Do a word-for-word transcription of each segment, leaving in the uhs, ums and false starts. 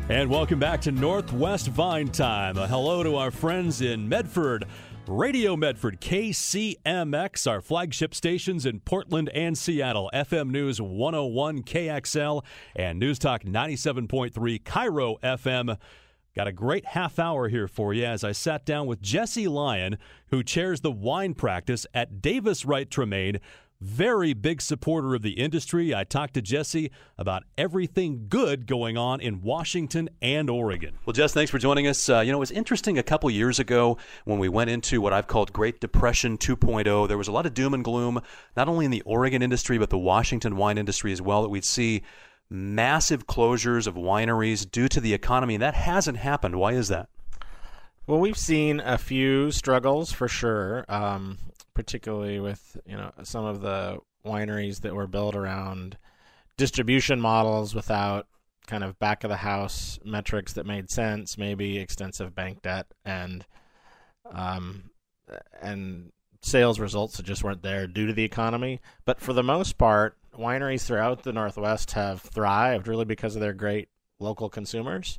And welcome back to Northwest Vine Time. A hello to our friends in Medford, Radio Medford, K C M X, our flagship stations in Portland and Seattle, F M News one oh one K X L, and News Talk ninety-seven point three Cairo F M. Got a great half hour here for you as I sat down with Jesse Lyon, who chairs the wine practice at Davis Wright Tremaine. Very big supporter of the industry. I talked to Jesse about everything good going on in Washington and Oregon. Well, Jess, thanks for joining us. Uh, you know, it was interesting a couple years ago when we went into what I've called Great Depression two point oh. There was a lot of doom and gloom, not only in the Oregon industry, but the Washington wine industry as well, that we'd see massive closures of wineries due to the economy. And that hasn't happened. Why is that? Well, we've seen a few struggles for sure. Um, particularly with, you know, some of the wineries that were built around distribution models without kind of back of the house metrics that made sense, maybe extensive bank debt and um, and sales results that just weren't there due to the economy. But for the most part, wineries throughout the Northwest have thrived really because of their great local consumers.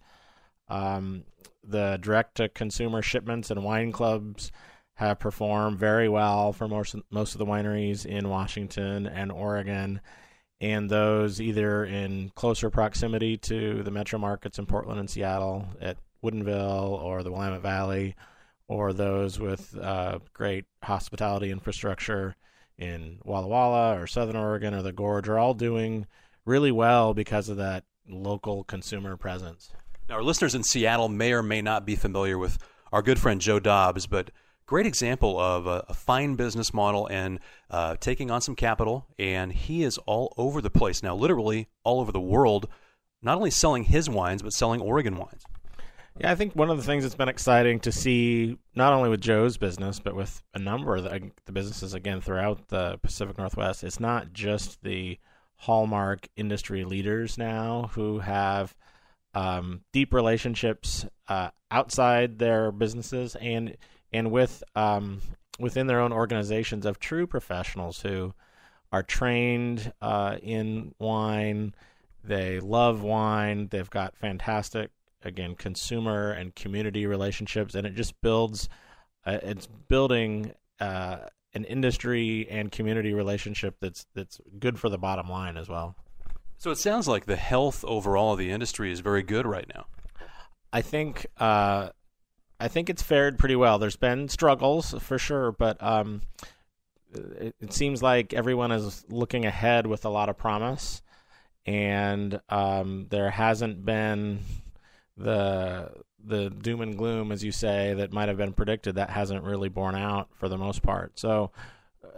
Um, the direct-to-consumer shipments and wine clubs have performed very well for most most of the wineries in Washington and Oregon, and those either in closer proximity to the metro markets in Portland and Seattle at Woodinville or the Willamette Valley, or those with uh, great hospitality infrastructure in Walla Walla or Southern Oregon or the Gorge, are all doing really well because of that local consumer presence. Now, our listeners in Seattle may or may not be familiar with our good friend Joe Dobbs, but great example of a, a fine business model and uh, taking on some capital, and he is all over the place now, literally all over the world, not only selling his wines, but selling Oregon wines. Yeah, I think one of the things that's been exciting to see, not only with Joe's business, but with a number of the, the businesses, again, throughout the Pacific Northwest, it's not just the hallmark industry leaders now who have um, deep relationships uh, outside their businesses and and with um, within their own organizations of true professionals who are trained uh, in wine. They love wine. They've got fantastic, again, consumer and community relationships, and it just builds, uh, it's building uh, an industry and community relationship that's that's good for the bottom line as well. So it sounds like the health overall of the industry is very good right now. I think uh, I think it's fared pretty well. There's been struggles for sure, but um, it, it seems like everyone is looking ahead with a lot of promise, and um, there hasn't been the the doom and gloom, as you say, that might have been predicted. That hasn't really borne out for the most part. So uh,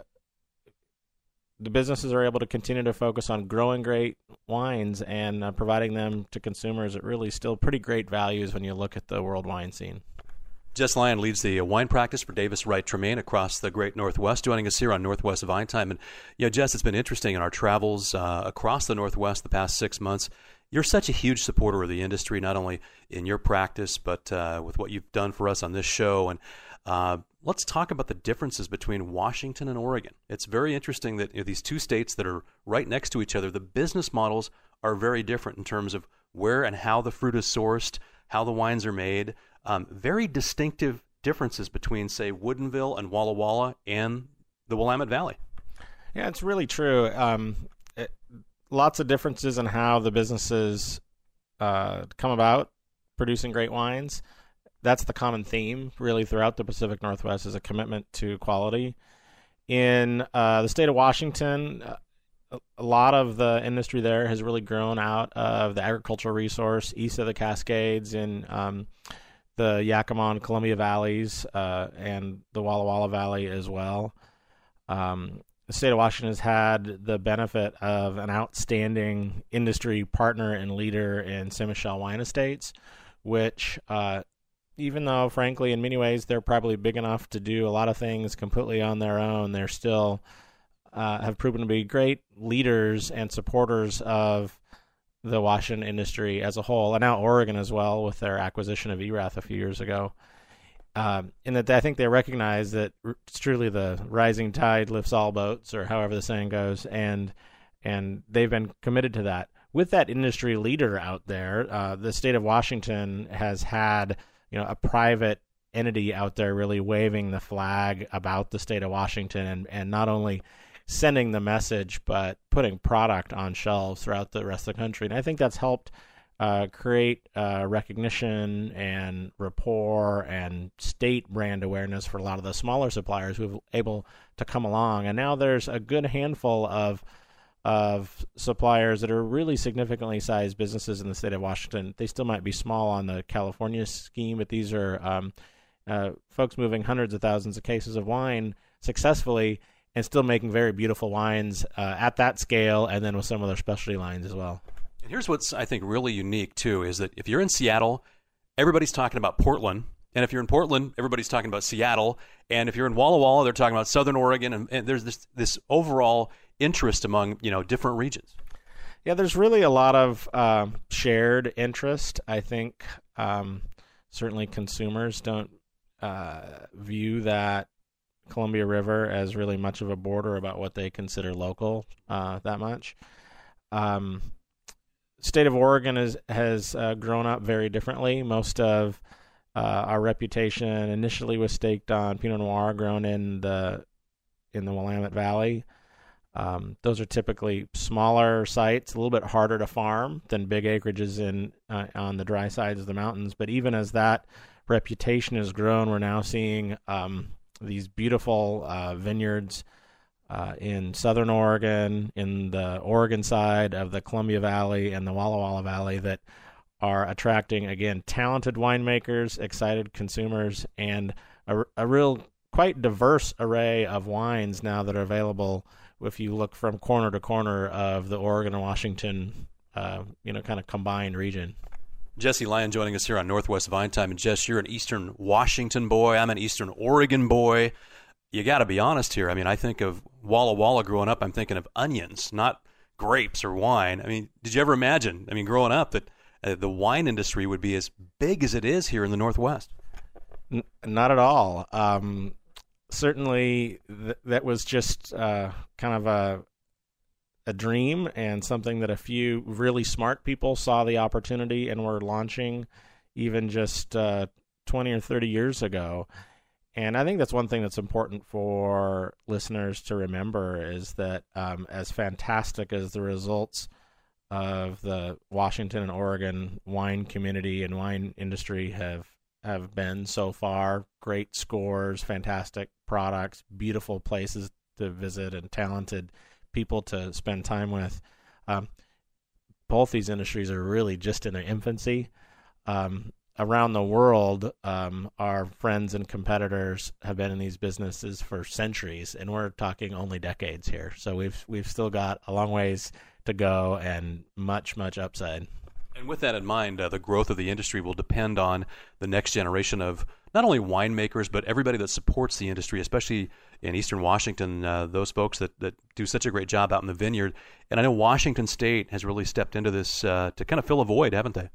the businesses are able to continue to focus on growing great wines and uh, providing them to consumers at really still pretty great values when you look at the world wine scene. Jess Lyon leads the wine practice for Davis Wright Tremaine across the great Northwest, joining us here on Northwest Vine Time. And, you know, Jess, it's been interesting in our travels uh, across the Northwest the past six months. You're such a huge supporter of the industry, not only in your practice, but uh, with what you've done for us on this show. And uh, let's talk about the differences between Washington and Oregon. It's very interesting that, you know, these two states that are right next to each other, the business models are very different in terms of where and how the fruit is sourced, how the wines are made. Um, very distinctive differences between, say, Woodinville and Walla Walla and the Willamette Valley. Yeah, it's really true. Um, it, lots of differences in how the businesses uh, come about producing great wines. That's the common theme, really, throughout the Pacific Northwest, is a commitment to quality. In uh, the state of Washington, uh, a lot of the industry there has really grown out of the agricultural resource east of the Cascades in um, the Yakima and Columbia Valleys uh, and the Walla Walla Valley as well. Um, the state of Washington has had the benefit of an outstanding industry partner and leader in Saint Michelle Wine Estates, which, uh, even though, frankly, in many ways, they're probably big enough to do a lot of things completely on their own, they're still uh, have proven to be great leaders and supporters of the Washington industry as a whole, and now Oregon as well with their acquisition of Erath a few years ago. Um, and that I think they recognize that it's truly the rising tide lifts all boats, or however the saying goes, and and they've been committed to that. with that industry leader out there, uh, the state of Washington has had, you know, a private entity out there really waving the flag about the state of Washington, and, and not only sending the message, but putting product on shelves throughout the rest of the country. And I think that's helped uh, create uh, recognition and rapport and state brand awareness for a lot of the smaller suppliers who have able to come along. And now there's a good handful of of suppliers that are really significantly sized businesses in the state of Washington. They still might be small on the California scheme, but these are um, uh, folks moving hundreds of thousands of cases of wine successfully and still making very beautiful wines uh, at that scale, and then with some of their specialty lines as well. And here's what's, I think, really unique, too, is that if you're in Seattle, everybody's talking about Portland. And if you're in Portland, everybody's talking about Seattle. And if you're in Walla Walla, they're talking about Southern Oregon. And, and there's this this overall interest among, you know, different regions. Yeah, there's really a lot of uh, shared interest. I think um, certainly consumers don't uh, view that Columbia River as really much of a border about what they consider local uh, that much. Um, state of Oregon is, has uh, grown up very differently. Most of uh, our reputation initially was staked on Pinot Noir grown in the in the Willamette Valley. Um, those are typically smaller sites, a little bit harder to farm than big acreages in uh, on the dry sides of the mountains. But even as that reputation has grown, we're now seeing um, these beautiful uh, vineyards uh, in Southern Oregon, in the Oregon side of the Columbia Valley and the Walla Walla Valley that are attracting, again, talented winemakers, excited consumers, and a, a real quite diverse array of wines now that are available if you look from corner to corner of the Oregon and Washington, uh, you know, kind of combined region. Jesse Lyon joining us here on Northwest Vine Time. And Jess, you're an Eastern Washington boy. I'm an Eastern Oregon boy. You got to be honest here. I mean, I think of Walla Walla growing up, I'm thinking of onions, not grapes or wine. I mean, did you ever imagine, I mean, growing up, that uh, the wine industry would be as big as it is here in the Northwest? N- not at all. Um, certainly, th- that was just uh, kind of a a dream and something that a few really smart people saw the opportunity and were launching even just uh, twenty or thirty years ago. And I think that's one thing that's important for listeners to remember is that um, as fantastic as the results of the Washington and Oregon wine community and wine industry have have been so far, great scores, fantastic products, beautiful places to visit, and talented people to spend time with. Um, both these industries are really just in their infancy. Um, around the world, um, our friends and competitors have been in these businesses for centuries, and we're talking only decades here. So we've we've still got a long ways to go and much, much upside. And with that in mind, uh, the growth of the industry will depend on the next generation of not only winemakers, but everybody that supports the industry, especially in Eastern Washington, uh, those folks that, that do such a great job out in the vineyard. And I know Washington State has really stepped into this uh, to kind of fill a void, haven't they?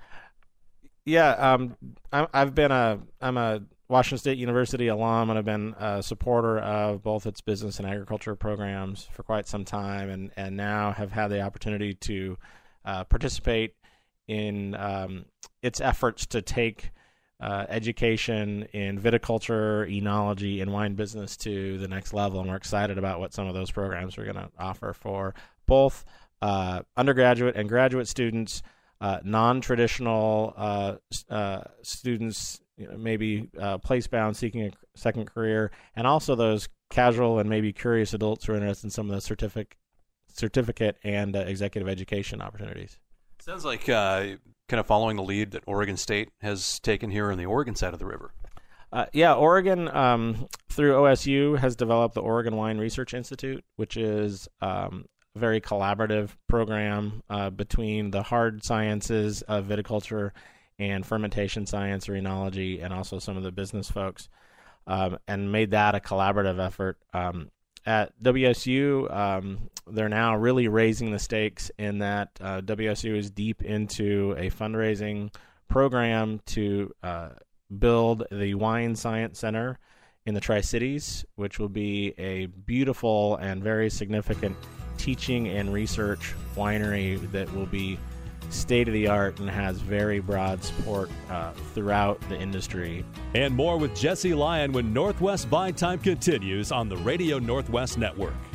Yeah, um, I, I've been a I'm a Washington State University alum, and I've been a supporter of both its business and agriculture programs for quite some time, and, and now have had the opportunity to uh, participate in um, its efforts to take uh, education in viticulture, enology, and wine business to the next level. And we're excited about what some of those programs are going to offer for both uh, undergraduate and graduate students, uh, non-traditional uh, uh, students, you know, maybe uh, place-bound seeking a second career, and also those casual and maybe curious adults who are interested in some of the certificate, certificate and uh, executive education opportunities. Sounds like uh, kind of following the lead that Oregon State has taken here on the Oregon side of the river. Uh, yeah, Oregon, um, through O S U, has developed the Oregon Wine Research Institute, which is um, a very collaborative program uh, between the hard sciences of viticulture and fermentation science or enology, and also some of the business folks, um, and made that a collaborative effort. Um, at W S U, um, they're now really raising the stakes in that uh, W S U is deep into a fundraising program to uh, build the Wine Science Center in the Tri-Cities, which will be a beautiful and very significant teaching and research winery that will be state-of-the-art and has very broad support uh, throughout the industry. And more with Jesse Lyon when Northwest Vine Time continues on the Radio Northwest Network.